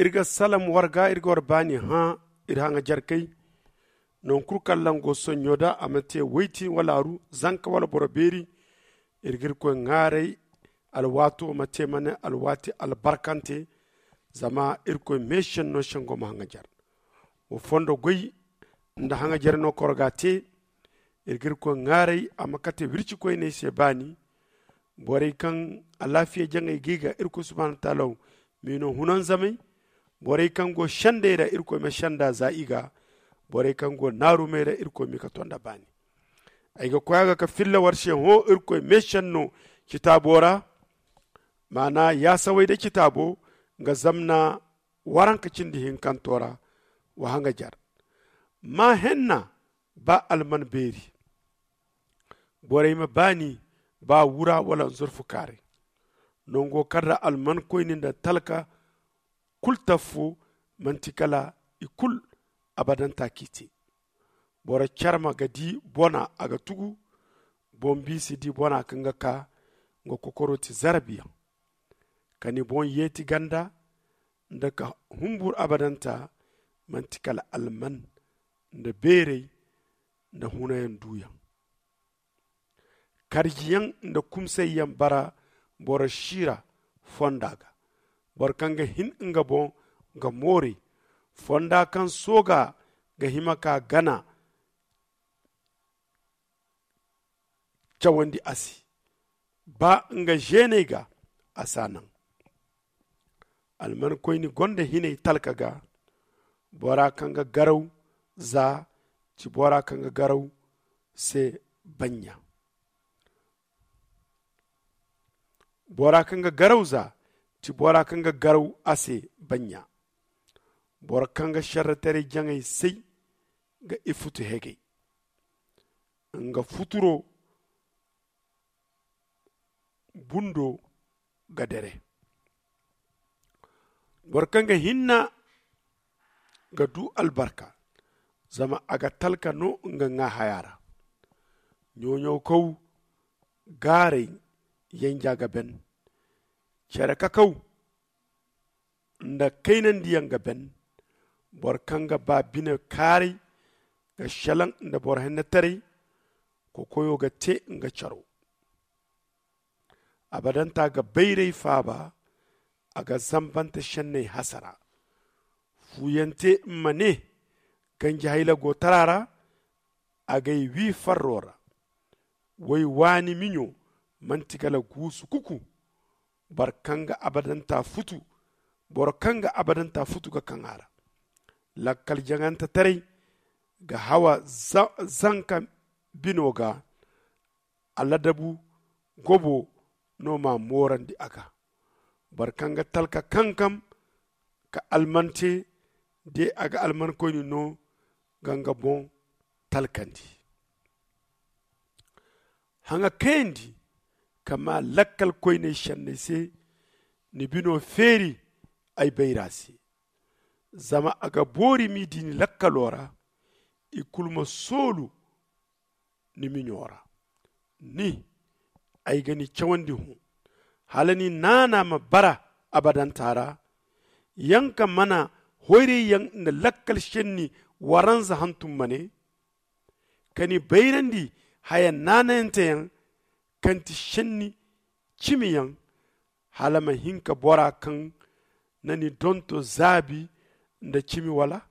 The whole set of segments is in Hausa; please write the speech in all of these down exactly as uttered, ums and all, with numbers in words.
irga salam warga irga warbani ha irha nga jarkai non kur kallango sonyoda amate weiti wala ru zanka wala boroberi irgir ko ngare alwato mate mane alwati albarkante zama irko mission no shango mahanga jar o fondo goyi nda hanga jar no korgate irgir ko ngare amakate wirci ko ne sebani bore kan alafiya jangay giga irko subhanahu ta'ala mino hunan zamai bore kan go shandera irko me shanda zaiga bore kan go naru mera irko mi ka tonda bani ayga koyaga ka filla warshe ho irko mission no kitabora mana ya sawai da kitabo ga zamna waranka cindi hinkantora wa hanga jar ma henna ba alman beri bore ma bani ba wura wala zurfu kare nongo karra alman koynin da talka kultafu mantikala ikul abadan takiti bora charma gadi bona aga tugu bombi sidi bona kanga ka ngo kokoroti zarabiya kani bon yeti ganda ndaka humbur abadanta mantikala alman nda bere nda hunayen duya karjiyan nda kumsayen bara bora shira fondaga bor kanga hin nga bon ga more fonda kan soga ga himaka gana cawandi asi ba nga jene ga asanan alman koyni gonde hine talka ga bora kanga garau za ci bora kanga garau se banya bora kanga garau za ci bora kanga garau ase banya bora kanga sharratare jangay sai ga ifutu hege nga futuro bundo ga dere bora kanga hinna ga du albarka zama aga talka no nga nga hayara nyonyo kow gare yanja ga ben cere kakau nda kainan diyan ga ben bor kanga ba bine kari ga shalan nda bor henna tare ko koyo ga te nga charo abadanta ga bayre faba aga zambanta shanne hasara fuyante mane ganji hayla go tarara aga wi farrora way wani minyo mantikala gusu kuku barkanga abadanta futu borkanga abadanta futu ga kangara lakkal janganta tare ga hawa za, zanka binoga aladabu gobo no ma morandi aka barkanga talka kankam ka almante de aga alman koyni no ganga bon talkandi hanga kendi kama lakkal koyne shanne se ni bino feri ay bayrasi zama aga bori mi dini lakkalora ikulma solu ni minyora ni ay gani chawandi hu halani nana ma bara abadan tara yanka mana hoire yang na lakkal shenni waranza hantum mane kani bayrandi haya nana ente yang kanti shenni chimi yang halama hinka bora kan nani donto zabi nda chimi wala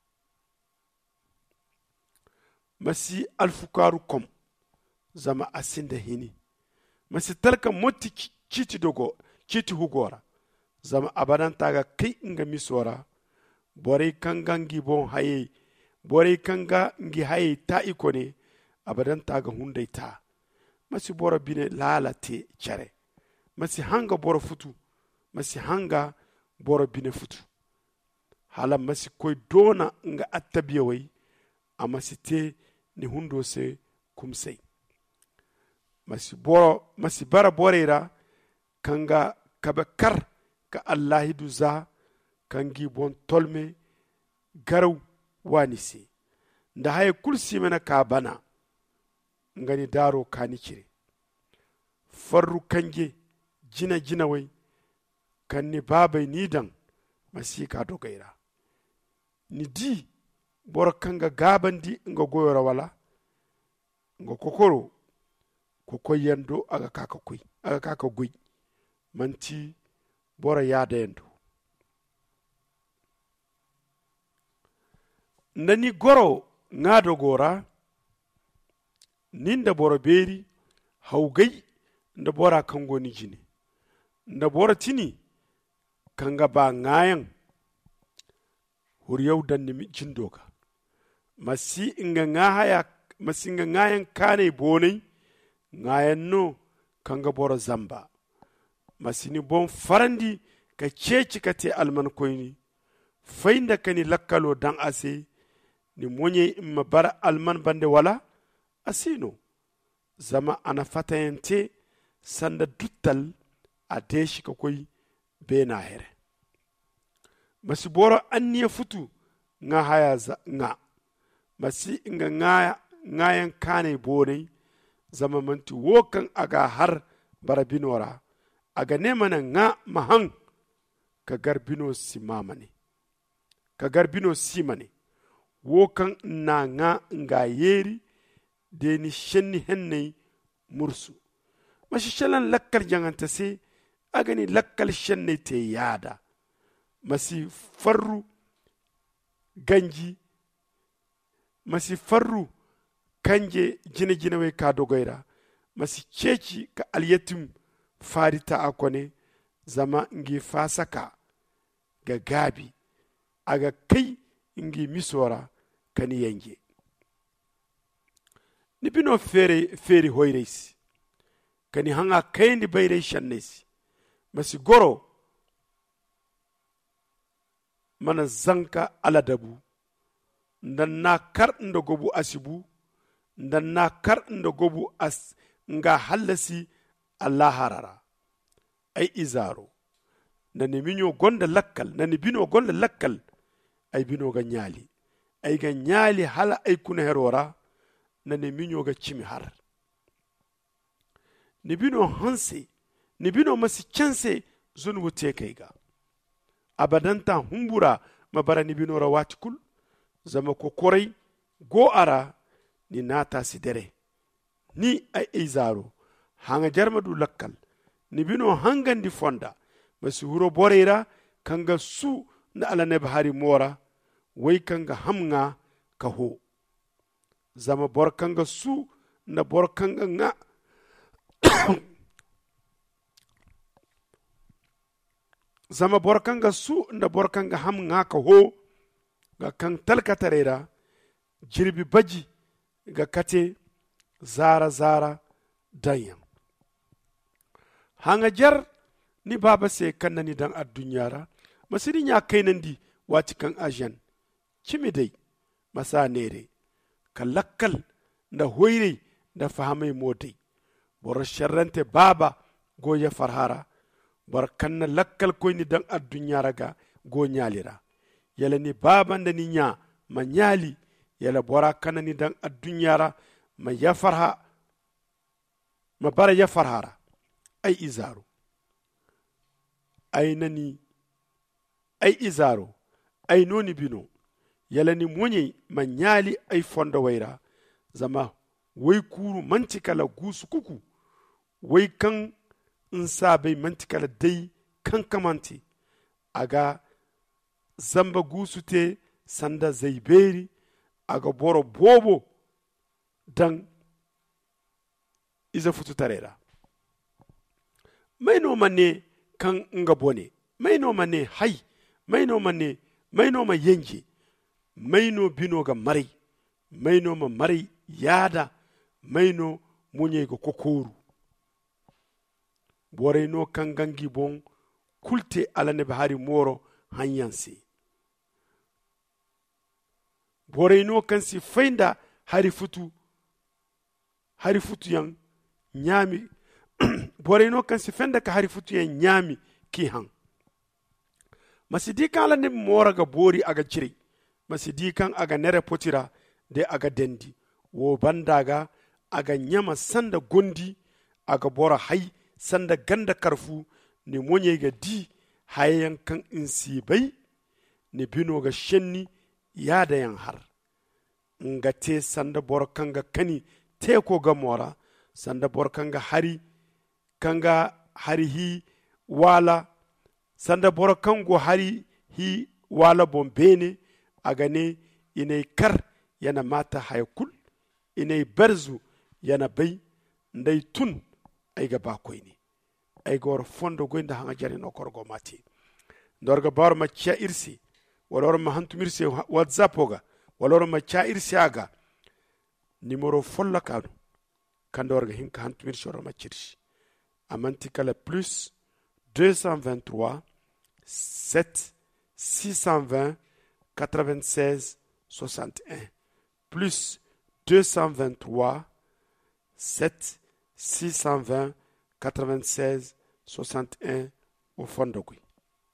masi alfukaru kom zama asinda hini masi talka moti chiti dogo chiti hugora zama abadan taga kai inga misora bore kanga ngi bon haye bore kanga ngi haye ta ikone abadan taga hundai ta masi bora bine lalate chare masi hanga bora futu masi hanga bora bine futu hala masi koy dona nga attabiya wai amasi te ni hundo se kumsei masi boro masi bara borera kanga kabakar ka allahidu za kangi bon tolme garaw wanisi nda haye kulsi mena ka bana ngani daro kani kire farru kanje jina jina wai kanni babai nidan masi ka dogaira ni di bora kanga gabandi nga goyora wala nga kokoro ko yendo aga kaka kuy aga kaka guy manti bora yada yendo nani goro ngado gora ninda bora beri haugai nda bora kango ni jini nda bora tini kanga ba ngayan huriyau dan nimi jindoka masi inga ngahaya masi inga ngayan kane bonai ngayan no kanga bora zamba masi ni bon farandi ka ceci ka te alman koyni fainda kani lakkalo dan ase ni monye imma bara alman bande wala asino zama ana fatayente sanda duttal a deshi ka koy bena here masi boro anniya futu nga haya za nga masi inga ngaya ngayan kane bonai zama manti wokan aga har bara binora aga nemana nga mahang ka garbino simamane ka garbino simane wokan na nga nga yeri deni shenni henne mursu mashi shalan lakkal janganta se agani lakkal shenne te yada masi farru ganji masi farru kanje jine jine we ka dogoira masi ceci ka alyatim farita akone zama ngi fasaka ga gabi aga kai ngi misora kani yange ni bino fere fere hoyres kani hanga kayndi bayre shannes masi goro mana zanka aladabu ndan na kar ndo gobu asibu ndan na kar ndo gobu as nga halasi Allah harara ay izaro nani minyo gonda lakkal nani bino gonda lakkal ay bino ga nyali ay ga nyali hala ay kuna herora nani minyo ga chimi har ni bino hanse ni bino masi chance zun wote kaiga abadanta humbura mabara ni bino rawati kul zama ko korai go ara ni nata sidere ni ay izaro hanga jarmadu lakkal ni bino hangandi fonda masi huro borera kanga su na ala ne bahari mora wai kanga hamnga ka ho zama bor kanga su na bor kanga nga zama bor kanga su na bor kanga hamnga ka ho ga kan talkatarera jirbi baji ga kate zara zara danyan hanga jar ni baba se kannani dan addunyara masiri nya kainandi wati kan ajan kimi dai masa nere kalakkal da hoire da fahamai modai bor sharrante baba goya farhara bor kanna lakkal koyni dan addunyara ga go nyalira yala ni baba da ni nya ma nyali yala bora kanani dan addunyara ma ya farha ma bara ya farhara ay izaro ay nani ay izaro ay noni bino yala ni monye manyali ay fonda waira zama wai kuru mantikala gusu kuku wai kan insa bai mantikala dai kan kamanti aga zamba gusu te sanda zaiberi aga boro bobo dan iza futu tarera maino manne kan nga bone maino manne hay maino manne maino ma yenje maino bino ga mari maino ma mari yada maino munye ga kokoru bore no kan gangi bon kulte ala ne bahari moro hanyansi bore no kan si fainda hari futu hari futu yang nyami bore no kan si fenda ka hari futu yang nyami ki han masidi kan ala ne mora ga bori aga ciri masidi kan aga nere potira de aga dendi wo bandaga aga nyama sanda gondi aga bora hay sanda ganda karfu ne monye ga di hayan kan insi bai ni bino ga shenni ya da yan har nga te sanda bor kanga kani te ko ga mora sanda bor kanga hari kanga hari hi wala sanda bor kango hari hi wala bombene agane inai kar yana mata haykul inai barzu yana bai ndai tun ay ga bakoy ni ay gor fondo goynda hanga jari no korgo mati dorga bar ma cha irsi walor ma hantu mirsi whatsapp oga walor ma cha irsi aga numero folla kanu kandorga hinka hantu mirsi ro ma chirsi amanti kala plus deux cent vingt-trois sept six cent vingt quatre-vingt-seize soixante-un plus deux cent vingt-trois sept six cent vingt quatre-vingt-seize soixante-un au fond de